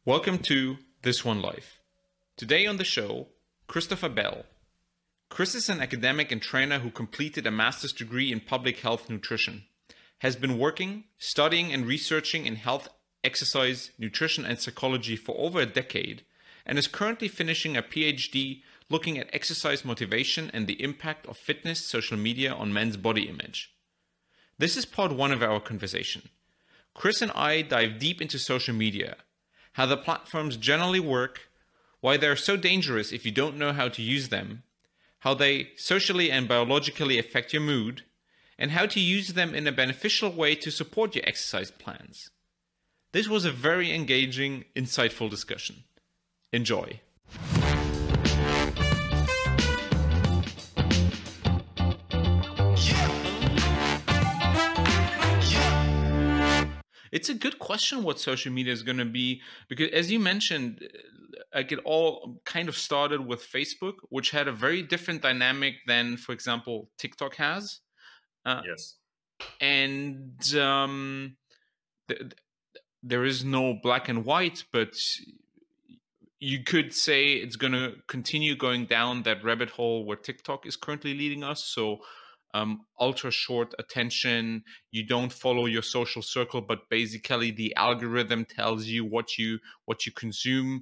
Welcome to This One Life. Today on the show, Christopher Bell. Chris is an academic and trainer who completed a master's degree in public health nutrition, has been working, studying and researching in health, exercise, nutrition and psychology for over a decade, and is currently finishing a PhD looking at exercise motivation and the impact of fitness social media on men's body image. This is part one of our conversation. Chris and I dive deep into social media, how the platforms generally work, why they're so dangerous if you don't know how to use them, how they socially and biologically affect your mood, and how to use them in a beneficial way to support your exercise plans. This was a very engaging, insightful discussion. Enjoy. It's a good question what social media is going to be, because as you mentioned, like it all kind of started with Facebook, which had a very different dynamic than, for example, TikTok has. Yes. And there is no black and white, but you could say it's going to continue going down that rabbit hole where TikTok is currently leading us. So ultra short attention, you don't follow your social circle, but basically the algorithm tells you what you consume.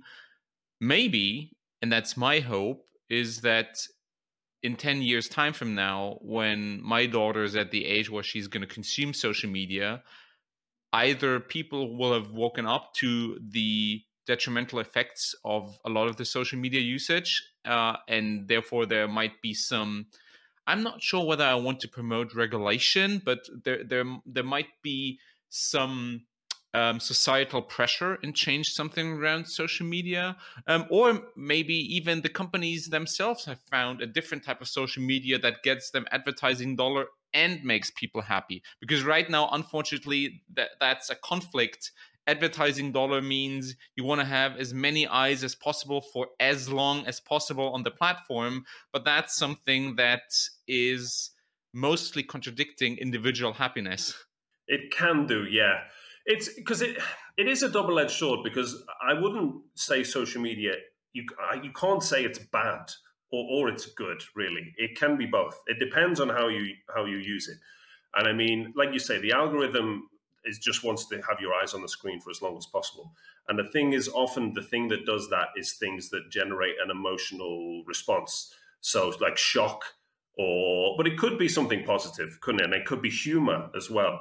Maybe, and that's my hope, is that in 10 years time from now, when my daughter is at the age where she's going to consume social media, either people will have woken up to the detrimental effects of a lot of the social media usage, and therefore there might be some, I'm not sure whether I want to promote regulation, but there might be some societal pressure and change something around social media. Or maybe even the companies themselves have found a different type of social media that gets them advertising dollar and makes people happy. Because right now, unfortunately, that's a conflict. Advertising dollar means you want to have as many eyes as possible for as long as possible on the platform, but that's something that is mostly contradicting individual happiness. It can do, yeah. It's because it is a double-edged sword, because I wouldn't say social media, you can't say it's bad or it's good, really. It can be both. It depends on how you use it. And I mean, like you say, the algorithm just wants to have your eyes on the screen for as long as possible. And the thing is, often the thing that does that is things that generate an emotional response. So like shock, but it could be something positive, couldn't it? And it could be humor as well.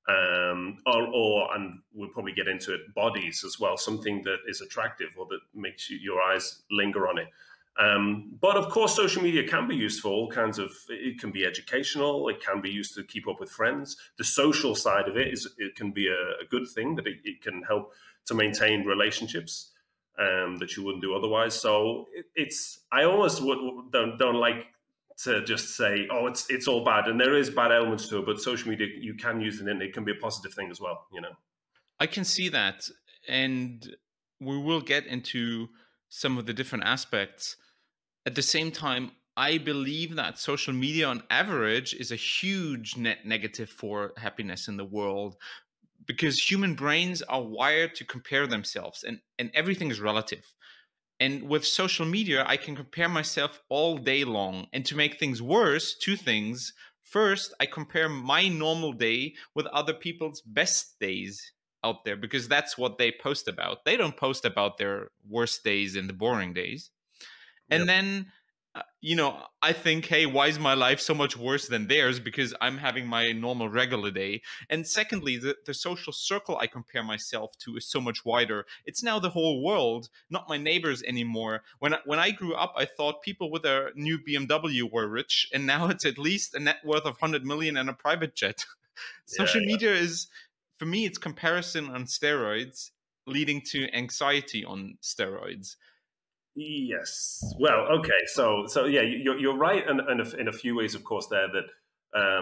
And we'll probably get into it, bodies as well, something that is attractive or that makes your eyes linger on it. But of course, social media can be used for all kinds of, it can be educational, it can be used to keep up with friends. The social side of it can be a good thing, that it can help to maintain relationships that you wouldn't do otherwise. So I almost don't like to just say, oh, it's all bad. And there is bad elements to it, but social media, you can use it and it can be a positive thing as well, you know? I can see that. And we will get into some of the different aspects. At the same time, I believe that social media on average is a huge net negative for happiness in the world, because human brains are wired to compare themselves, and everything is relative. And with social media, I can compare myself all day long. And to make things worse, two things. First, I compare my normal day with other people's best days out there, because that's what they post about. They don't post about their worst days and the boring days. And Yep. then, I think, hey, why is my life so much worse than theirs? Because I'm having my normal regular day. And secondly, the social circle I compare myself to is so much wider. It's now the whole world, not my neighbors anymore. When I grew up, I thought people with a new BMW were rich, and now it's at least a net worth of 100 million and a private jet. Social Yeah. media is, for me, it's comparison on steroids, leading to anxiety on steroids. Yes. Well, okay. So yeah, you're right, and in a few ways, of course, there that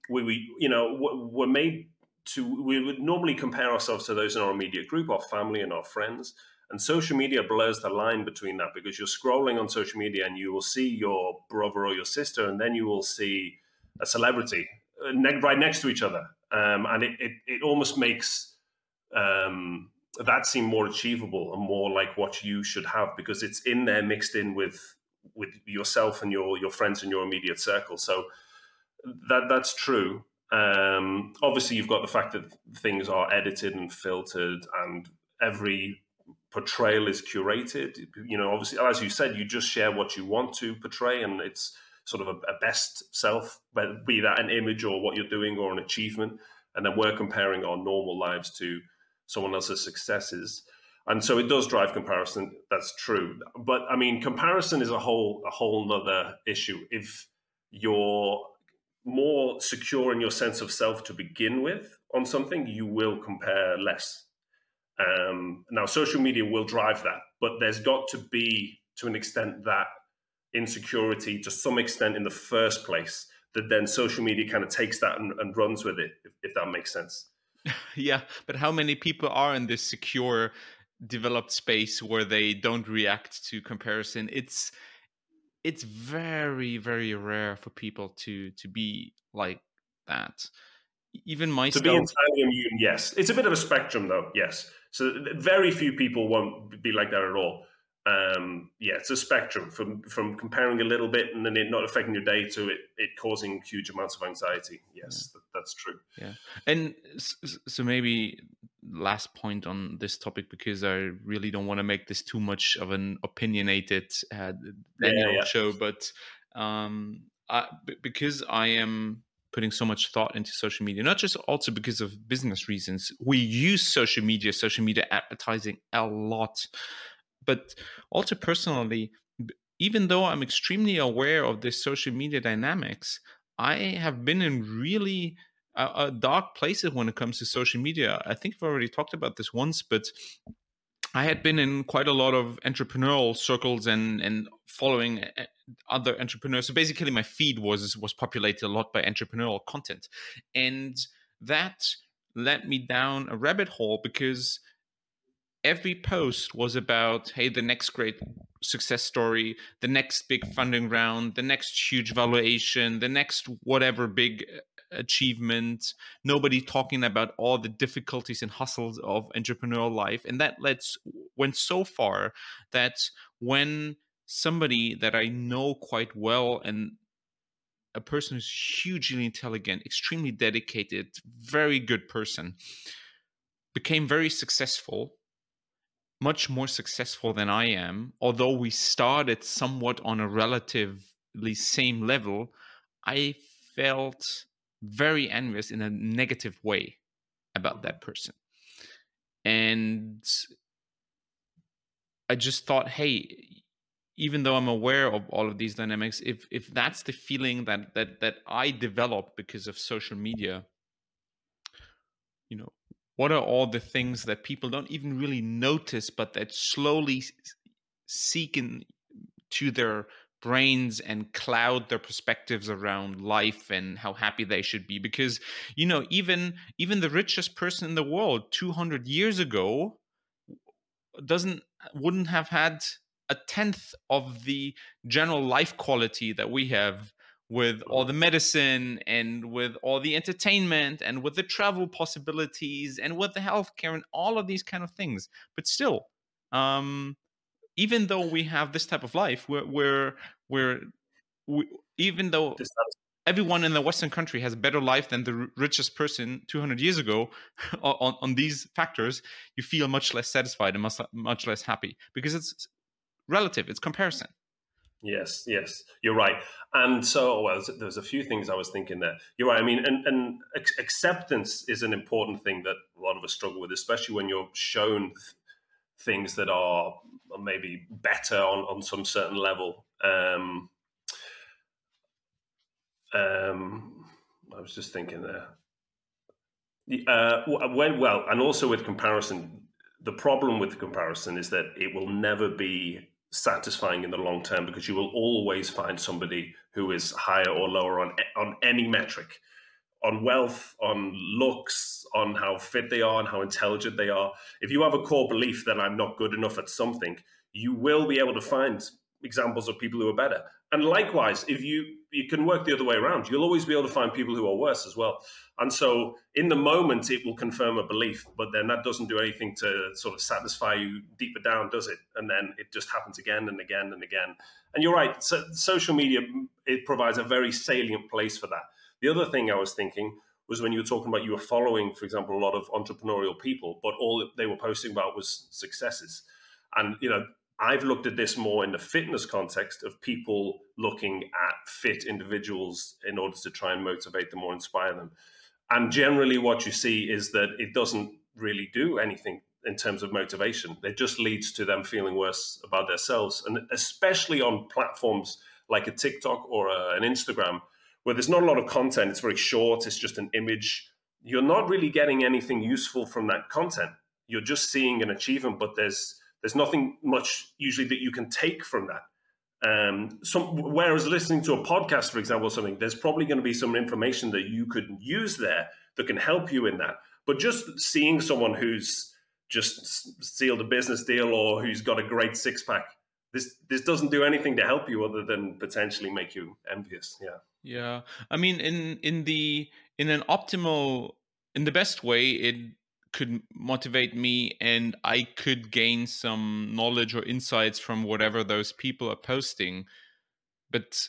we're made to. We would normally compare ourselves to those in our immediate group, our family, and our friends. And social media blurs the line between that, because you're scrolling on social media and you will see your brother or your sister, and then you will see a celebrity right next to each other, and it almost makes that seemed more achievable and more like what you should have, because it's in there mixed in with yourself and your friends in your immediate circle. So that's true. Obviously, you've got the fact that things are edited and filtered, and every portrayal is curated. Obviously, as you said, you just share what you want to portray, and it's sort of a best self, be that an image or what you're doing or an achievement. And then we're comparing our normal lives to someone else's successes. And so it does drive comparison. That's true. But I mean, comparison is a whole nother issue. If you're more secure in your sense of self to begin with on something, you will compare less. Now, social media will drive that, but there's got to be, to an extent, that insecurity to some extent in the first place, that then social media kind of takes that and runs with it, if that makes sense. Yeah, but how many people are in this secure, developed space where they don't react to comparison? It's very, very rare for people to be like that. Even myself. To be entirely immune, yes. It's a bit of a spectrum, though, yes. So very few people won't be like that at all. It's a spectrum from comparing a little bit and then it not affecting your day to it causing huge amounts of anxiety. Yes, that's true. Yeah. And so maybe last point on this topic, because I really don't want to make this too much of an opinionated Daniel show, but because I am putting so much thought into social media, not just also because of business reasons. We use social media advertising a lot, but also personally, even though I'm extremely aware of this social media dynamics, I have been in really dark places when it comes to social media. I think I've already talked about this once, but I had been in quite a lot of entrepreneurial circles and following other entrepreneurs. So basically my feed was populated a lot by entrepreneurial content. And that led me down a rabbit hole, because every post was about, hey, the next great success story, the next big funding round, the next huge valuation, the next whatever big achievement. Nobody talking about all the difficulties and hustles of entrepreneurial life. And that went so far that when somebody that I know quite well, and a person who's hugely intelligent, extremely dedicated, very good person, became very successful, much more successful than I am, although we started somewhat on a relatively same level, I felt very envious in a negative way about that person. And I just thought, hey, even though I'm aware of all of these dynamics, if that's the feeling that I developed because of social media, what are all the things that people don't even really notice, but that slowly seek into their brains and cloud their perspectives around life and how happy they should be? Because, even the richest person in the world 200 years ago wouldn't have had a tenth of the general life quality that we have, with all the medicine and with all the entertainment and with the travel possibilities and with the healthcare and all of these kind of things. But still, even though we have this type of life, even though everyone in the Western country has a better life than the richest person 200 years ago on these factors, you feel much less satisfied and much less happy, because it's relative, it's comparison. Yes, you're right. And so, there's a few things I was thinking there. You're right. I mean, and acceptance is an important thing that a lot of us struggle with, especially when you're shown things that are maybe better on some certain level. I was just thinking there. And also with comparison, the problem with comparison is that it will never be satisfying in the long term, because you will always find somebody who is higher or lower on any metric, on wealth, on looks, on how fit they are and how intelligent they are. If you have a core belief that I'm not good enough at something, you will be able to find examples of people who are better. And likewise, if you can work the other way around, you'll always be able to find people who are worse as well. And so in the moment, it will confirm a belief, but then that doesn't do anything to sort of satisfy you deeper down, does it? And then it just happens again and again and again. And you're right, so social media, it provides a very salient place for that. The other thing I was thinking was when you were talking about you were following, for example, a lot of entrepreneurial people, but all they were posting about was successes. And, I've looked at this more in the fitness context of people looking at fit individuals in order to try and motivate them or inspire them. And generally what you see is that it doesn't really do anything in terms of motivation. It just leads to them feeling worse about themselves. And especially on platforms like a TikTok or an Instagram, where there's not a lot of content, it's very short, it's just an image. You're not really getting anything useful from that content. You're just seeing an achievement, but there's nothing much usually that you can take from that. Whereas listening to a podcast, for example, or something, there's probably going to be some information that you could use there that can help you in that. But just seeing someone who's just sealed a business deal or who's got a great six-pack, this doesn't do anything to help you other than potentially make you envious. Yeah. I mean, in the best way, it could motivate me and I could gain some knowledge or insights from whatever those people are posting. But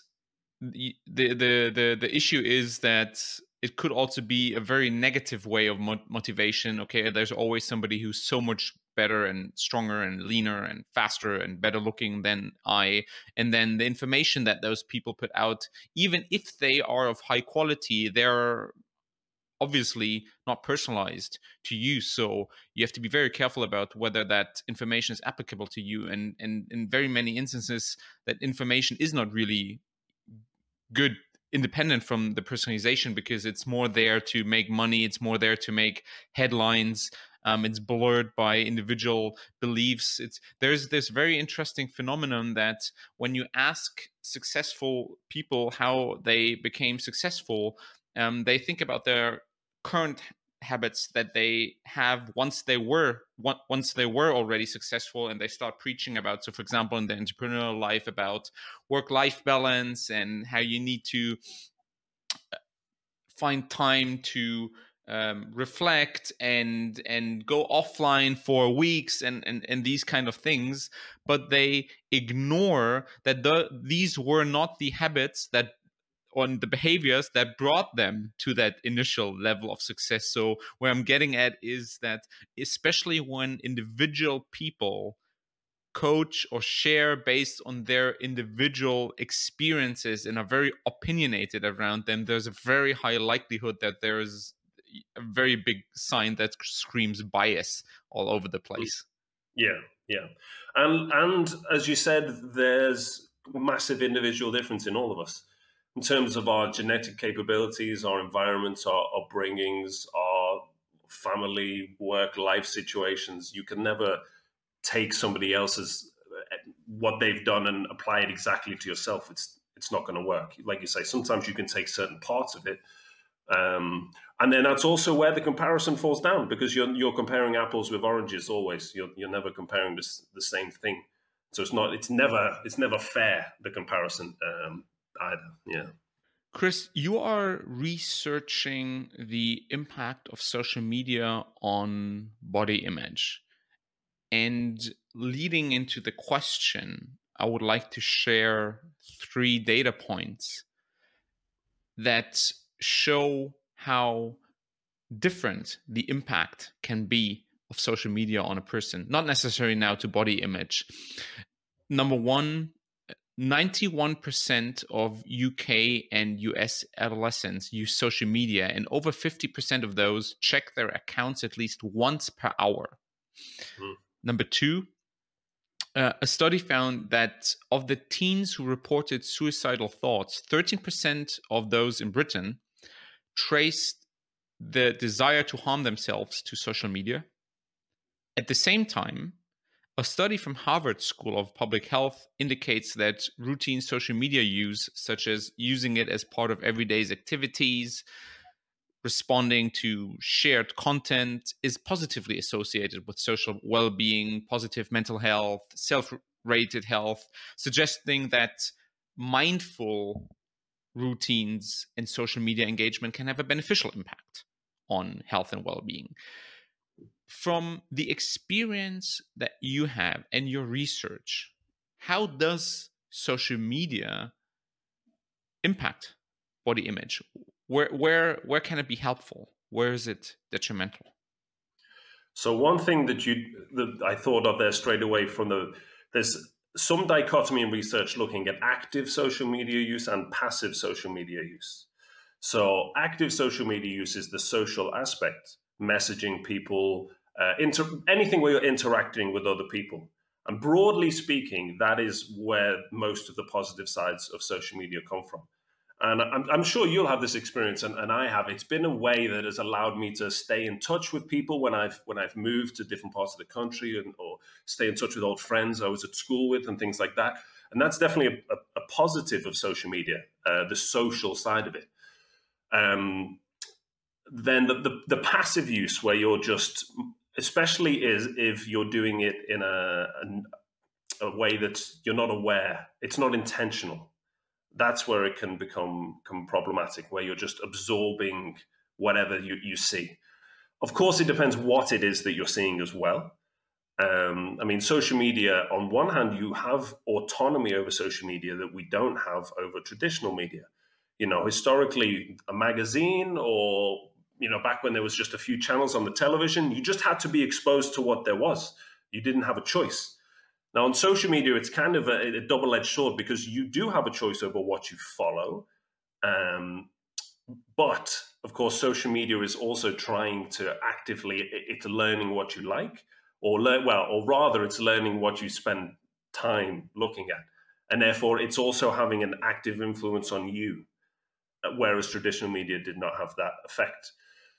the issue is that it could also be a very negative way of motivation. Okay, there's always somebody who's so much better and stronger and leaner and faster and better looking than I. And then the information that those people put out, even if they are of high quality, they're obviously not personalized to you. So you have to be very careful about whether that information is applicable to you. And in very many instances, that information is not really good independent from the personalization, because it's more there to make money, it's more there to make headlines. It's blurred by individual beliefs. There's this very interesting phenomenon that when you ask successful people how they became successful, they think about their current habits that they have once they were already successful, and they start preaching about, so for example in the entrepreneurial life, about work-life balance and how you need to find time to reflect and go offline for weeks and these kind of things. But they ignore that these were not the habits that on the behaviors that brought them to that initial level of success. So where I'm getting at is that, especially when individual people coach or share based on their individual experiences and are very opinionated around them, there's a very high likelihood that there's a very big sign that screams bias all over the place. Yeah. And as you said, there's massive individual difference in all of us in terms of our genetic capabilities, our environments, our upbringings, our family, work, life situations. You can never take somebody else's what they've done and apply it exactly to yourself. It's not going to work. Like you say, sometimes you can take certain parts of it, and then that's also where the comparison falls down, because you're comparing apples with oranges always. You're never comparing the same thing. So it's never fair, the comparison either. Yeah. Chris, you are researching the impact of social media on body image. And leading into the question, I would like to share 3 data points that show how different the impact can be of social media on a person, not necessarily now to body image. Number one, 91% of UK and US adolescents use social media, and over 50% of those check their accounts at least once per hour. Number two, a study found that of the teens who reported suicidal thoughts, 13% of those in Britain traced the desire to harm themselves to social media. At the same time, a study from Harvard School of Public Health indicates that routine social media use, such as using it as part of everyday activities, responding to shared content, is positively associated with social well-being, positive mental health, rated health, suggesting that mindful routines and social media engagement can have a beneficial impact on health and well-being. From the experience that you have and your research, how does social media impact body image? Where can it be helpful? Where is it detrimental? So one thing that I thought of there straight away there's some dichotomy in research looking at active social media use and passive social media use. So active social media use is the social aspect, messaging people, anything where you're interacting with other people. And broadly speaking, that is where most of the positive sides of social media come from. And I'm sure you'll have this experience, and I have. It's been a way that has allowed me to stay in touch with people when I've moved to different parts of the country, or stay in touch with old friends I was at school with and things like that. And that's definitely a positive of social media, the social side of it. Then the passive use, where you're just, especially if you're doing it in a way that you're not aware, it's not intentional. That's where it can become problematic, where you're just absorbing whatever you see. Of course, it depends what it is that you're seeing as well. I mean, social media, on one hand, you have autonomy over social media that we don't have over traditional media. You know, historically, a magazine, or, you know, back when there was just a few channels on the television, you just had to be exposed to what there was. You didn't have a choice. Now, on social media, it's kind of a double-edged sword, because you do have a choice over what you follow. But, of course, social media is also trying to actively, it's learning what you like, or rather, it's learning what you spend time looking at. And therefore, it's also having an active influence on you, whereas traditional media did not have that effect.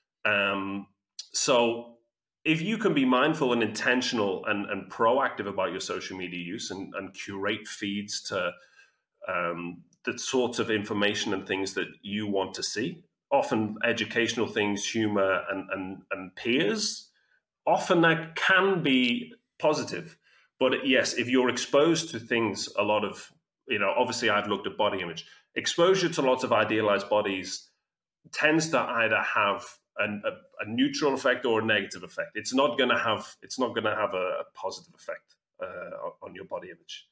So if you can be mindful and intentional and proactive about your social media use, and curate feeds to the sorts of information and things that you want to see, often educational things, humor, and peers, often that can be positive. But yes, if you're exposed to things, a lot of, you know, obviously I've looked at body image. Exposure to lots of idealized bodies tends to either have a neutral effect or a negative effect. It's not going to have a positive effect on your body image.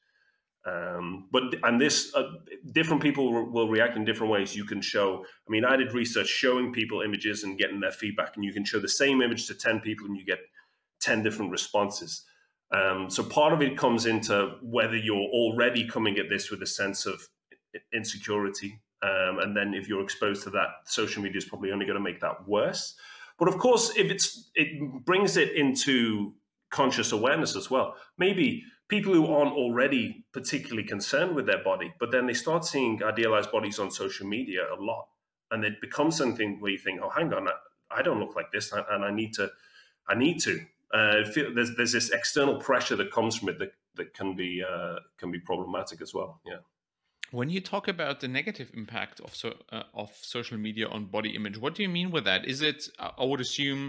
Different people will react in different ways. You can show, I mean, I did research showing people images and getting their feedback, and you can show the same image to 10 people and you get 10 different responses. So part of it comes into whether you're already coming at this with a sense of insecurity. And then if you're exposed to that, social media is probably only going to make that worse. But of course, if it brings it into conscious awareness as well. Maybe people who aren't already particularly concerned with their body, but then they start seeing idealized bodies on social media a lot, and it becomes something where you think, oh, hang on, I don't look like this, and I need to. There's this external pressure that comes from it that can be problematic as well. Yeah. When you talk about the negative impact of social media on body image, what do you mean with that? Is it, I would assume,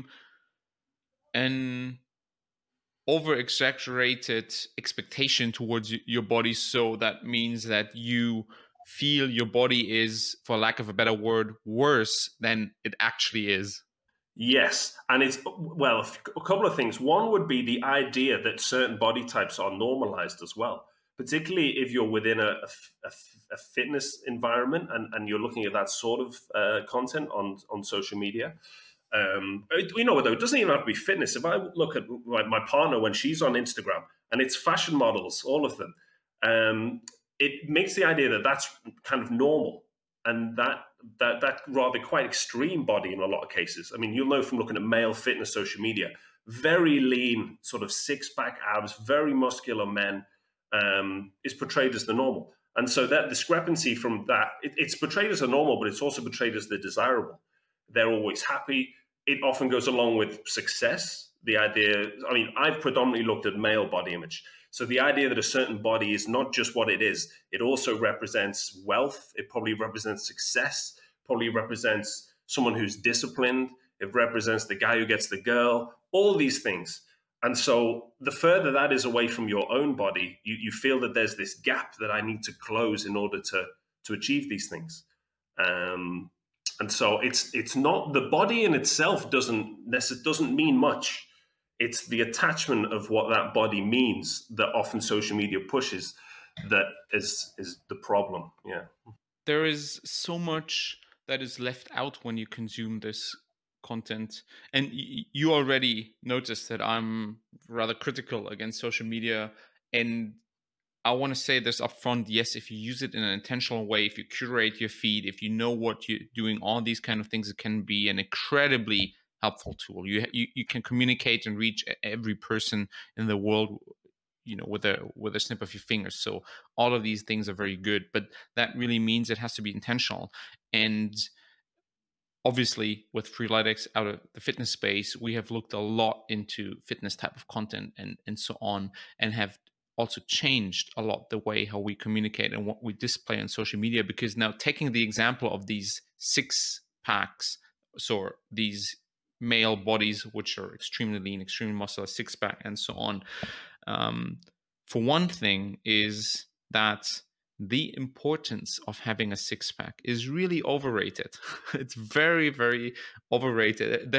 an over-exaggerated expectation towards your body, so that means that you feel your body is, for lack of a better word, worse than it actually is? Yes, and it's, well, a couple of things. One would be the idea that certain body types are normalized as well, particularly if you're within a fitness environment and you're looking at that sort of content on social media. You know, though, it doesn't even have to be fitness. If I look at my partner when she's on Instagram and it's fashion models, all of them, it makes the idea that that's kind of normal, and that rather quite extreme body in a lot of cases. I mean, you'll know from looking at male fitness social media, very lean, sort of six-pack abs, very muscular men, is portrayed as the normal. And so that discrepancy from that, it's portrayed as the normal, but it's also portrayed as the desirable. They're always happy. It often goes along with success. The idea, I mean, I've predominantly looked at male body image. So the idea that a certain body is not just what it is, it also represents wealth. It probably represents success, probably represents someone who's disciplined. It represents the guy who gets the girl, all these things. And so the further that is away from your own body, you feel that there's this gap that I need to close in order to achieve these things. And so it's not, the body in itself doesn't mean much. It's the attachment of what that body means that often social media pushes that is the problem. Yeah. There is so much that is left out when you consume this content. And you already noticed that I'm rather critical against social media. And I want to say this up front. Yes, if you use it in an intentional way, if you curate your feed, if you know what you're doing, all these kind of things, it can be an incredibly helpful tool. You can communicate and reach every person in the world, with a snip of your fingers. So all of these things are very good, but that really means it has to be intentional. And obviously, with Freeletics out of the fitness space, we have looked a lot into fitness type of content and so on, and have also changed a lot the way how we communicate and what we display on social media. Because now, taking the example of these 6-packs, so these male bodies which are extremely lean, extremely muscular, 6-pack and so on, for one thing, is that the importance of having a 6-pack is really overrated. It's very, very overrated.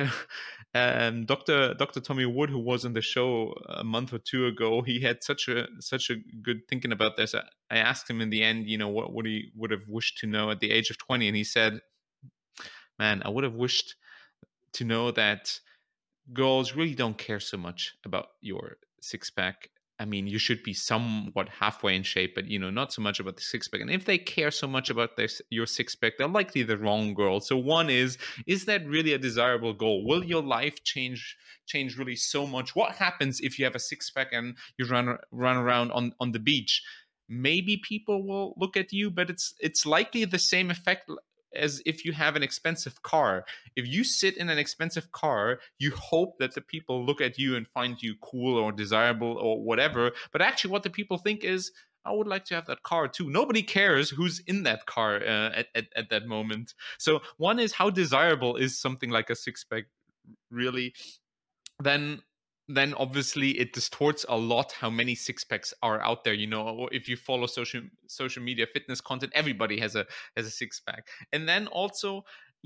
Dr. Tommy Wood, who was on the show a month or two ago, he had such a good thinking about this. I asked him in the end, what he would have wished to know at the age of 20, and he said, "Man, I would have wished to know that girls really don't care so much about your 6-pack. I mean, you should be somewhat halfway in shape, but not so much about the 6-pack. And if they care so much about your 6-pack, they're likely the wrong girl." So one is that really a desirable goal? Will your life change really so much? What happens if you have a 6-pack and you run around on the beach? Maybe people will look at you, but it's likely the same effect as if you have an expensive car. If you sit in an expensive car, you hope that the people look at you and find you cool or desirable or whatever. But actually what the people think is, I would like to have that car too. Nobody cares who's in that car at that moment. So one is, how desirable is something like a 6-pack really? Then obviously it distorts a lot how many 6-packs are out there. If you follow social media fitness content, everybody has a 6-pack. And then also,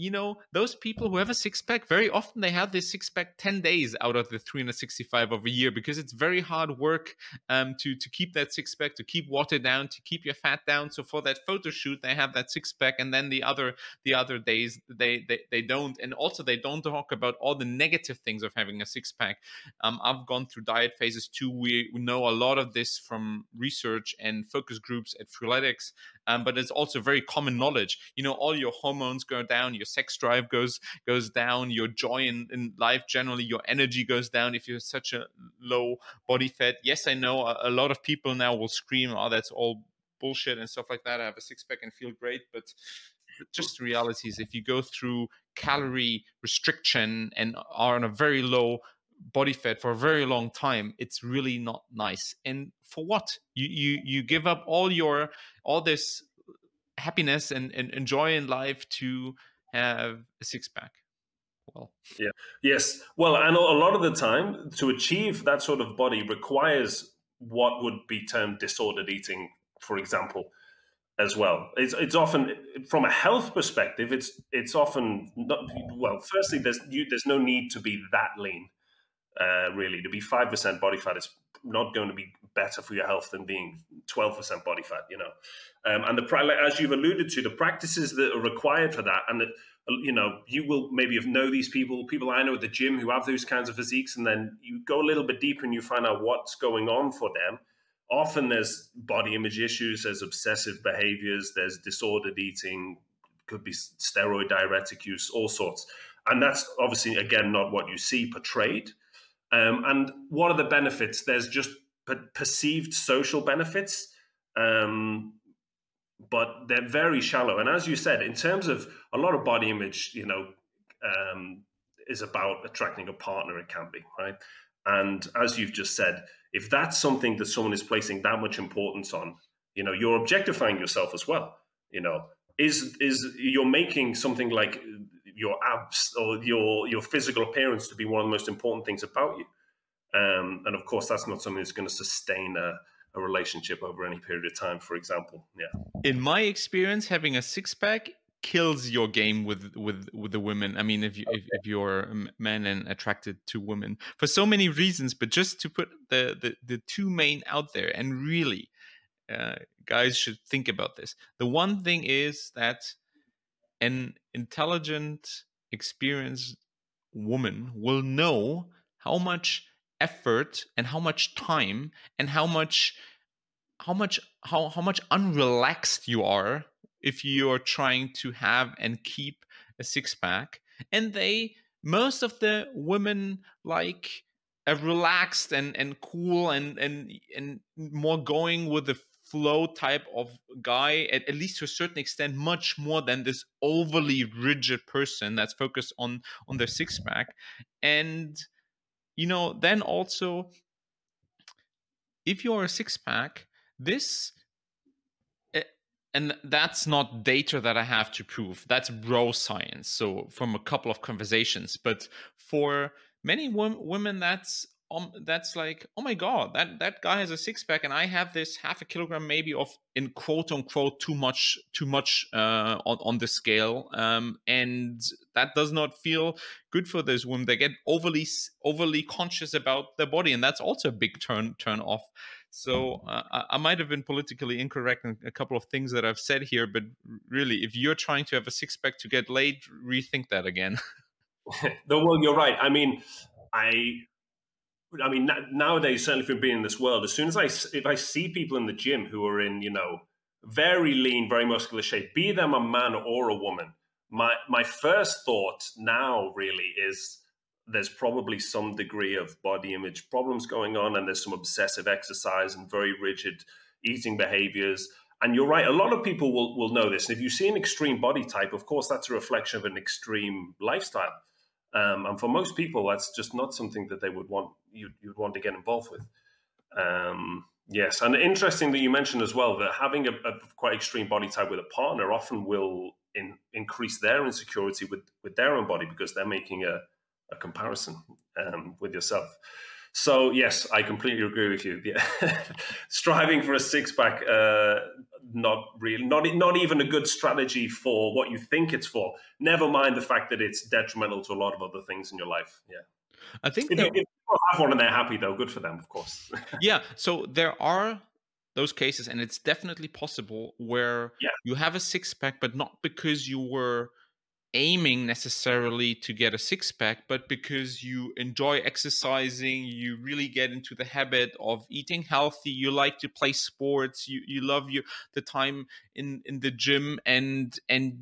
those people who have a 6-pack, very often they have this 6-pack 10 days out of the 365 of a year, because it's very hard work to keep that 6-pack, to keep water down, to keep your fat down. So for that photo shoot, they have that 6-pack, and then the other days they don't. And also they don't talk about all the negative things of having a 6-pack. I've gone through diet phases too. We know a lot of this from research and focus groups at Freeletics, but it's also very common knowledge. All your hormones go down, your sex drive goes down, your joy in life generally, your energy goes down if you're such a low body fat. Yes, I know a lot of people now will scream, "Oh, that's all bullshit," and stuff like that. I have a 6-pack and feel great, but just the reality is, if you go through calorie restriction and are on a very low body fat for a very long time, it's really not nice. And for what? You give up all this happiness and joy in life to have a 6-pack. Well, yeah, yes. Well, and a lot of the time, to achieve that sort of body requires what would be termed disordered eating, for example, as well. It's often, from a health perspective, it's often not. Well, firstly, there's no need to be that lean. Really, to be 5% body fat is not going to be better for your health than being 12% body fat. And as you've alluded to, the practices that are required for that, and you will maybe know these people I know at the gym who have those kinds of physiques, and then you go a little bit deeper and you find out what's going on for them. Often there's body image issues, there's obsessive behaviors, there's disordered eating, could be steroid diuretic use, all sorts. And that's obviously, again, not what you see portrayed. And what are the benefits? There's just perceived social benefits, but they're very shallow. And as you said, in terms of a lot of body image, is about attracting a partner. It can be, right? And as you've just said, if that's something that someone is placing that much importance on, you're objectifying yourself as well. Is you're making something like your abs or your physical appearance to be one of the most important things about you. And of course, that's not something that's going to sustain a relationship over any period of time, for example. Yeah. In my experience, having a six pack kills your game with the women. I mean, if you're a man and attracted to women for so many reasons, but just to put the two main out there, and really, guys should think about this. The one thing is that an intelligent, experienced woman will know how much effort and how much time and how much unrelaxed you are if you're trying to have and keep a six pack. And most of the women like a relaxed and cool and more going with the flow type of guy, at least to a certain extent, much more than this overly rigid person that's focused on their six pack. And then also, if you're a six pack, this, and that's not data that I have to prove, that's bro science, so from a couple of conversations. But for many women, that's like, oh my god, that guy has a six pack and I have this half a kilogram maybe of, in quote unquote, too much on the scale, and that does not feel good for those women. They get overly conscious about their body, and that's also a big turn off. So I might have been politically incorrect in a couple of things that I've said here, but really, if you're trying to have a six pack to get laid, rethink that again. No, well, you're right. I mean, nowadays, certainly from being in this world, as soon as if I see people in the gym who are in, very lean, very muscular shape, be them a man or a woman, my first thought now really is there's probably some degree of body image problems going on, and there's some obsessive exercise and very rigid eating behaviors. And you're right, a lot of people will know this. And if you see an extreme body type, of course, that's a reflection of an extreme lifestyle. And for most people, that's just not something that they would want, you'd want to get involved with. Yes, and interesting that you mentioned as well that having a quite extreme body type with a partner often will increase their insecurity with their own body, because they're making a comparison with yourself. So yes, I completely agree with you. Yeah. Striving for a six pack, not even a good strategy for what you think it's for. Never mind the fact that it's detrimental to a lot of other things in your life. Yeah, I think if people have one and they're happy, though, good for them, of course. Yeah, so there are those cases, and it's definitely possible where you have a six pack, but not because you were aiming necessarily to get a six pack, but because you enjoy exercising, you really get into the habit of eating healthy, you like to play sports, you love the time in the gym, and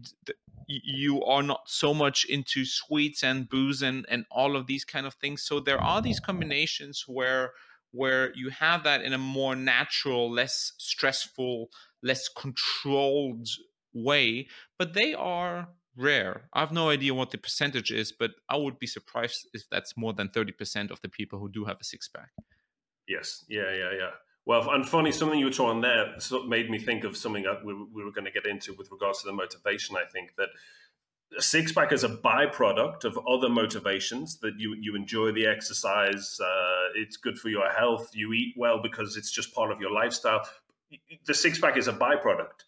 you are not so much into sweets and booze and all of these kind of things. So there are these combinations where you have that in a more natural, less stressful, less controlled way, but they are rare. I have no idea what the percentage is, but I would be surprised if that's more than 30% of the people who do have a six pack. Yes. Yeah. Well, and funny, something you were talking there made me think of something that we were going to get into with regards to the motivation. I think that a six pack is a byproduct of other motivations, that you enjoy the exercise, it's good for your health, you eat well because it's just part of your lifestyle. The six pack is a byproduct.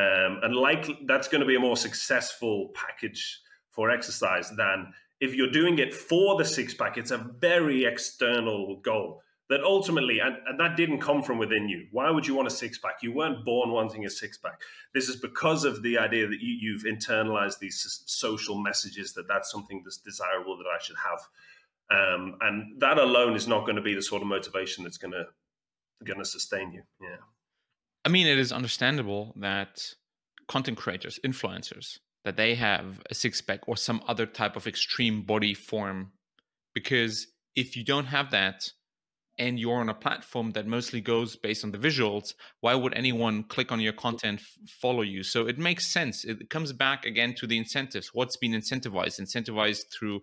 And that's going to be a more successful package for exercise than if you're doing it for the six pack. It's a very external goal that ultimately, and that didn't come from within you. Why would you want a six pack? You weren't born wanting a six pack. This is because of the idea that you've internalized these social messages that that's something that's desirable that I should have. And that alone is not going to be the sort of motivation that's going to sustain you. Yeah. I mean, it is understandable that content creators, influencers, that they have a six pack or some other type of extreme body form, because if you don't have that and you're on a platform that mostly goes based on the visuals, why would anyone click on your content, follow you? So it makes sense. It comes back again to the incentives. What's been incentivized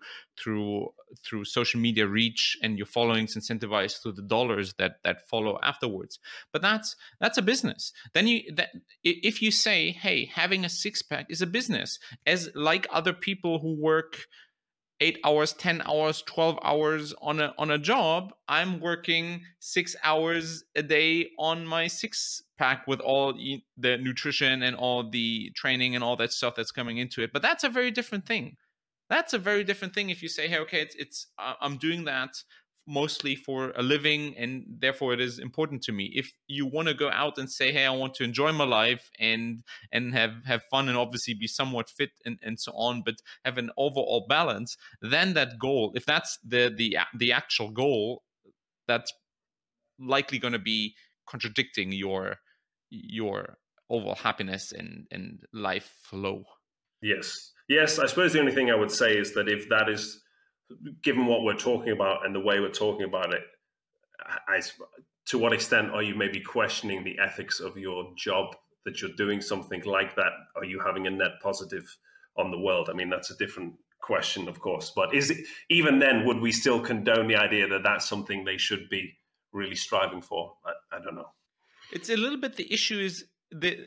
through social media reach, and your followings incentivized through the dollars that follow afterwards. But that's a business. Then if you say, hey, having a six pack is a business, as like other people who work 8 hours, 10 hours, 12 hours on a job. I'm working 6 hours a day on my six pack with all the nutrition and all the training and all that stuff that's coming into it. But that's a very different thing. That's a very different thing if you say, hey, okay, it's I'm doing that mostly for a living, and therefore it is important to me. If you want to go out and say, hey, I want to enjoy my life and have fun and obviously be somewhat fit and so on, but have an overall balance, then that goal, if that's the actual goal, that's likely going to be contradicting your overall happiness and life flow. Yes. I suppose the only thing I would say is that if that is, given what we're talking about and the way we're talking about it, to what extent are you maybe questioning the ethics of your job that you're doing something like that? Are you having a net positive on the world? I mean, that's a different question, of course. But is it, even then, would we still condone the idea that that's something they should be really striving for? I don't know. It's a little bit, the issue is that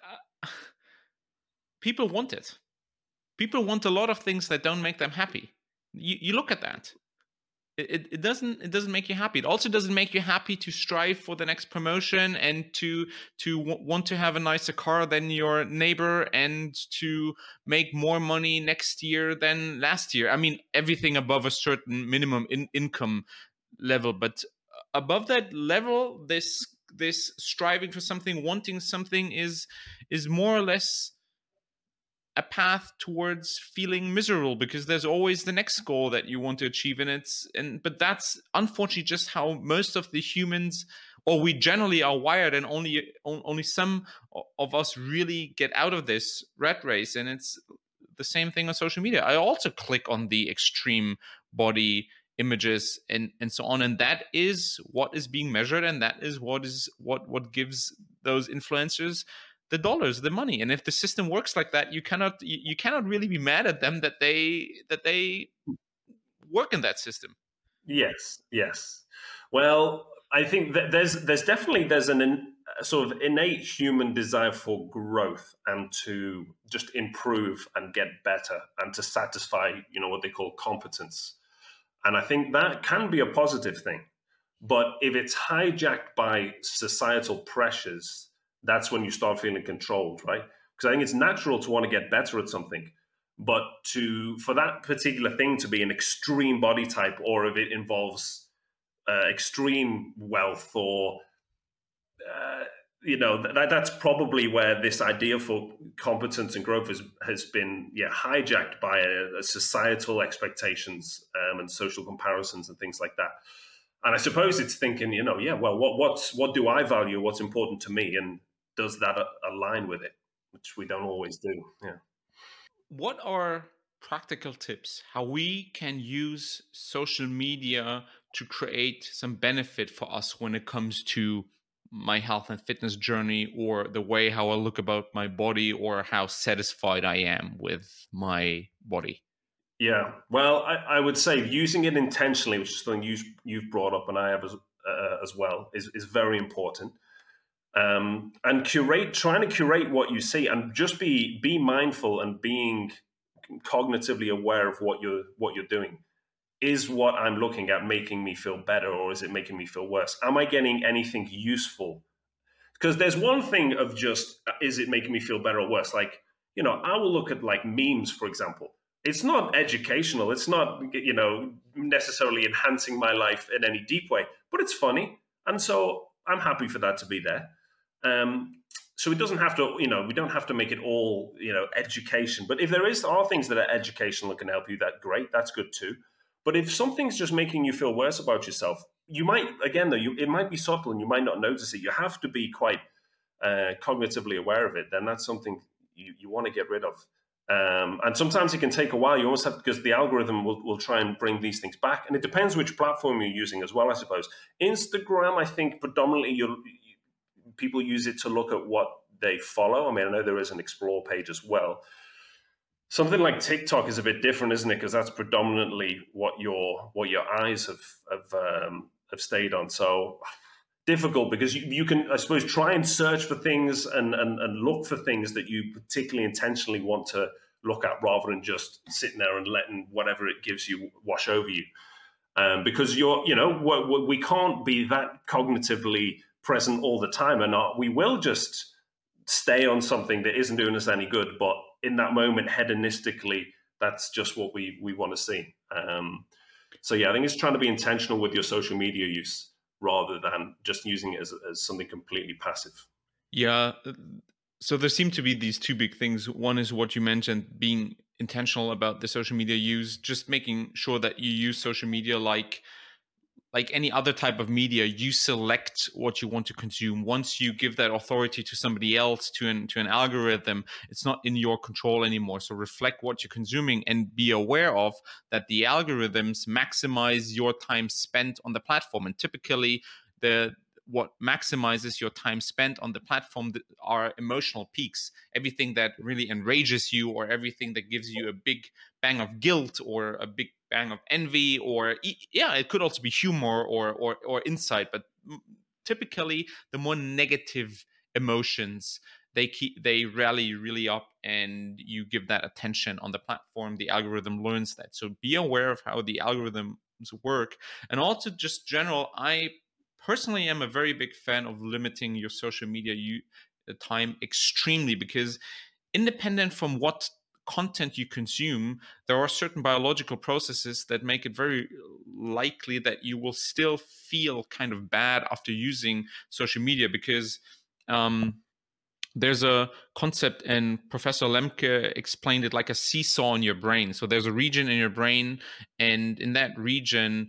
people want it. People want a lot of things that don't make them happy. You look at that. It doesn't make you happy. It also doesn't make you happy to strive for the next promotion and to want to have a nicer car than your neighbor and to make more money next year than last year. I mean, everything above a certain minimum income level, but above that level, this striving for something, wanting something is more or less a path towards feeling miserable, because there's always the next goal that you want to achieve, but that's unfortunately just how most of the humans, or we generally are wired, and only some of us really get out of this rat race. And it's the same thing on social media. I also click on the extreme body images and so on, and that is what is being measured, and that is what gives those influencers the dollars, the money. And if the system works like that, you cannot really be mad at them that they work in that system. Yes. Well, I think that there's an sort of innate human desire for growth and to just improve and get better and to satisfy, what they call competence. And I think that can be a positive thing. But if it's hijacked by societal pressures, that's when you start feeling controlled, right? Because I think it's natural to want to get better at something, but for that particular thing to be an extreme body type, or if it involves extreme wealth, or that's probably where this idea for competence and growth has been hijacked by societal expectations and social comparisons and things like that. And I suppose it's thinking, what do I value? What's important to me? And does that align with it? Which we don't always do. Yeah. What are practical tips how we can use social media to create some benefit for us when it comes to my health and fitness journey, or the way how I look about my body, or how satisfied I am with my body? Yeah, well, I would say using it intentionally, which is something you've brought up and I have as well, is very important. And trying to curate what you see, and just be mindful and being cognitively aware of what you're doing. Is what I'm looking at making me feel better, or is it making me feel worse? Am I getting anything useful? Because there's one thing of just, is it making me feel better or worse? Like, I will look at like memes, for example. It's not educational. It's not, necessarily enhancing my life in any deep way, but it's funny. And so I'm happy for that to be there. So it doesn't have to, we don't have to make it all, education. But if there are things that are educational that can help you, that's good too. But if something's just making you feel worse about yourself, you might, again, though, it might be subtle and you might not notice it. You have to be quite cognitively aware of it. Then that's something you want to get rid of. And sometimes it can take a while. You almost have, because the algorithm will try and bring these things back. And it depends which platform you're using as well, I suppose. Instagram, I think predominantly people use it to look at what they follow. I mean, I know there is an explore page as well. Something like TikTok is a bit different, isn't it? Because that's predominantly what your eyes have stayed on. So difficult, because you can, I suppose, try and search for things and look for things that you particularly intentionally want to look at, rather than just sitting there and letting whatever it gives you wash over you. Because we can't be that cognitively present all the time, and we will just stay on something that isn't doing us any good. But in that moment, hedonistically, that's just what we want to see. So yeah, I think it's trying to be intentional with your social media use rather than just using it as something completely passive. Yeah. So there seem to be these two big things. One is what you mentioned, being intentional about the social media use, just making sure that you use social media like any other type of media. You select what you want to consume. Once you give that authority to somebody else, to an algorithm, it's not in your control anymore. So reflect what you're consuming and be aware of that the algorithms maximize your time spent on the platform. And typically what maximizes your time spent on the platform are emotional peaks. Everything that really enrages you, or everything that gives you a big bang of guilt or a big bang of envy, or it could also be humor or insight. But typically, the more negative emotions, they rally really up, and you give that attention on the platform. The algorithm learns that. So be aware of how the algorithms work, and also just general. I personally am a very big fan of limiting your social media time extremely, because independent from what content you consume, there are certain biological processes that make it very likely that you will still feel kind of bad after using social media, because there's a concept, and Professor Lemke explained it like a seesaw in your brain. So there's a region in your brain, and in that region,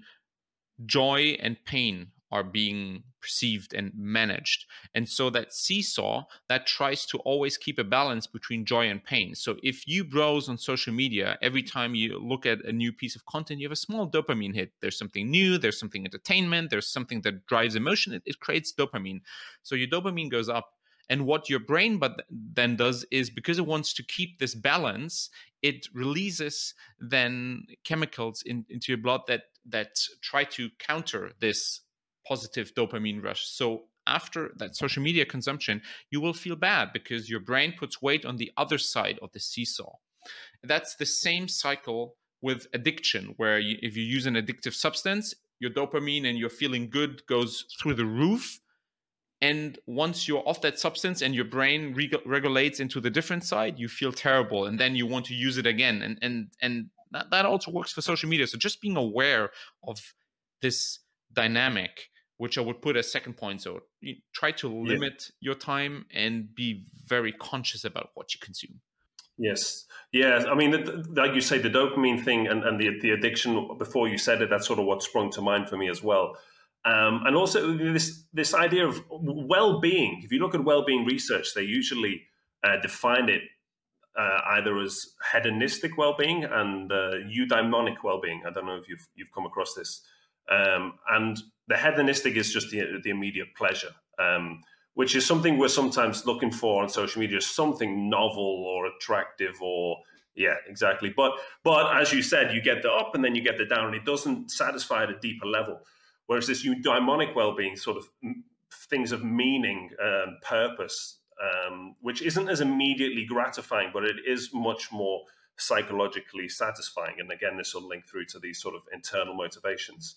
joy and pain are being perceived and managed. And so that seesaw that tries to always keep a balance between joy and pain. So if you browse on social media, every time you look at a new piece of content, you have a small dopamine hit. There's something new, there's something entertainment, there's something that drives emotion. It creates dopamine. So your dopamine goes up. And what your brain then does is, because it wants to keep this balance, it releases then chemicals into your blood that try to counter this positive dopamine rush. So after that social media consumption, you will feel bad because your brain puts weight on the other side of the seesaw. That's the same cycle with addiction, where if you use an addictive substance, your dopamine and your feeling good goes through the roof. And once you're off that substance and your brain regulates into the different side, you feel terrible, and then you want to use it again. And that also works for social media. So just being aware of this dynamic, which I would put as second point. So you try to limit your time and be very conscious about what you consume. Yes. Yeah. I mean, like you say, the dopamine thing and the addiction, before you said it, that's sort of what sprung to mind for me as well. And also this idea of well-being. If you look at well-being research, they usually define it either as hedonistic well-being and eudaimonic well-being. I don't know if you've come across this. And the hedonistic is just the immediate pleasure, which is something we're sometimes looking for on social media, something novel or attractive, or yeah, exactly. But as you said, you get the up and then you get the down, and it doesn't satisfy at a deeper level. Whereas this eudaimonic well-being, sort of things of meaning and purpose, which isn't as immediately gratifying, but it is much more psychologically satisfying. And again, this will link through to these sort of internal motivations.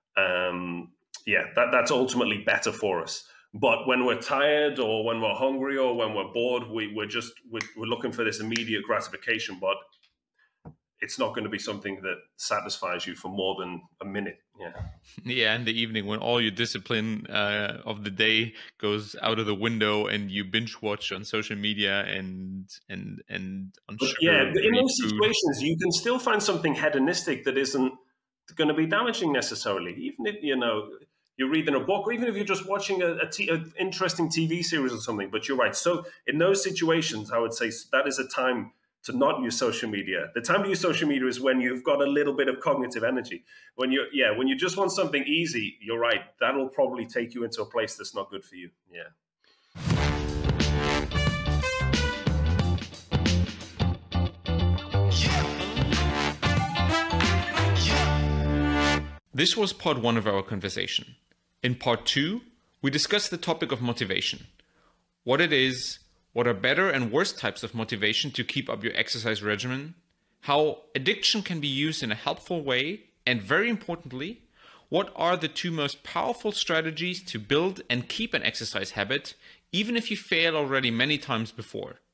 That's ultimately better for us. But when we're tired, or when we're hungry, or when we're bored, we're looking for this immediate gratification, but it's not going to be something that satisfies you for more than a minute. Yeah, in the evening, when all your discipline of the day goes out of the window, and you binge watch on social media and on sugar. Yeah, in those situations, you can still find something hedonistic that isn't going to be damaging necessarily. Even if you're reading a book, or even if you're just watching an interesting TV series or something. But you're right. So in those situations, I would say that is a time to not use social media. The time to use social media is when you've got a little bit of cognitive energy. When you just want something easy, you're right. That'll probably take you into a place that's not good for you. Yeah. This was part 1 of our conversation. In part 2, we discussed the topic of motivation, what it is, what are better and worse types of motivation to keep up your exercise regimen, how addiction can be used in a helpful way, and very importantly, what are the two most powerful strategies to build and keep an exercise habit, even if you fail already many times before.